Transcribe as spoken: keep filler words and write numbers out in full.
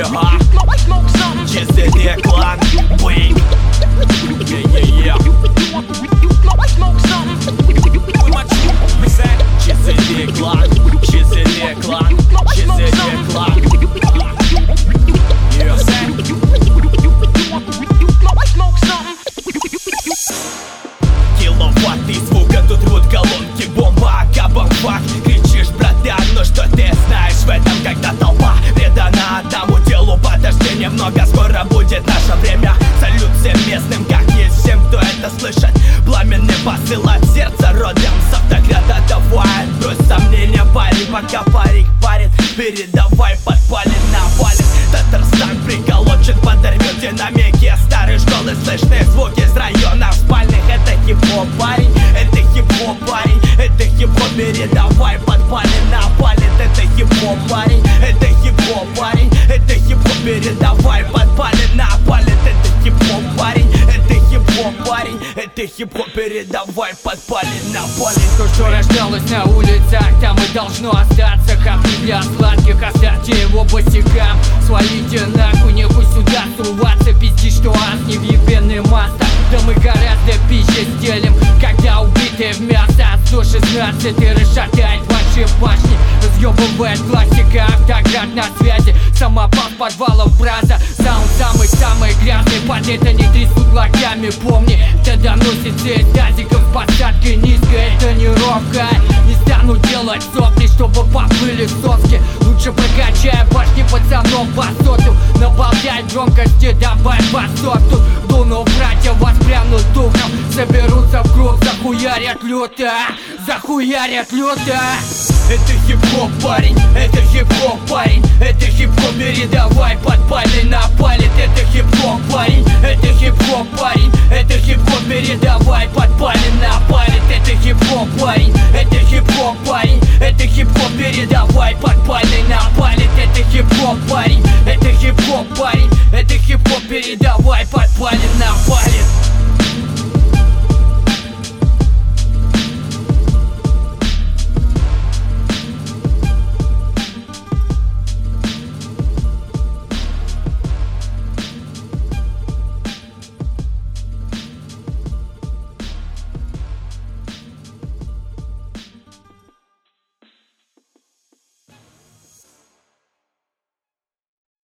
Ага. Чистый клан. Бэйк. Yeah, yeah, yeah. Чистый клан. Чистый клан. Чистый клан. Киловатт и звука тут рвут колонки. Бомба, кабамбак. Кричишь, братан, но что ты знаешь в этом, когда толпа предана одному делу? Подожди немного, скоро будет наше время. Салют всем местным, как есть всем, кто это слышит. Пламенный посыл от сердца родом с автограда. Давай, брось сомнения, парень, пока парик парит. Передавай, подпален, навалит. Татарстан приколочен, подорвет динамики старой школы. Слышны звуки из районов спальных. Это хип-хоп, парень, это хип-хоп, парень. Это хип-хоп, передавай, подпален, навалит. Это хип-хоп, парень, это хип-хоп, парень. Это хип-хоп, передавай, подпален, навалит. Это хип-хоп, парень, это хип-хоп, парень. Это хип-хоп, передавай, подпален, навалит. То, что рождалось на улицах, там и должно остаться. Капли для сладких, оставьте его босикам. Свалите нахуй, нехуй сюда суваться. Пизди, что ас не въебенный маста. Да мы гораздо пищи стелим, когда убитые в мясо. сто шестнадцатый расшатает ваши башни. Разъебывает классика, автоград на связи. Самопал с подвалов браза. Саунд самый-самый грязный, под это не трясут локтями. Помни, это доносится из тазиков с посадкой низкой. Это не ровка, не стану делать сопли, чтобы поплыли соски. Лучше прокачай башни пацанов по соту. Набавляй громкости, добавь по сорту. Дуну братья воспрянут духом. Соберутся в круг, захуярят люто. Захуярят люто. Это хип-хоп, парень, это хип-хоп, парень. Это хип-хоп, передавай, подпален, напалит. Это хип-хоп, парень, это хип-хоп, парень. Это хип-хоп, передавай, подпален, напалит. Это хип-хоп, парень, это хип-хоп, парень. Это хип-хоп, передавай, подпален, напалит. Это хип-хоп, парень, это хип-хоп, парень. Это хип-хоп, передавай, подпален, напалит.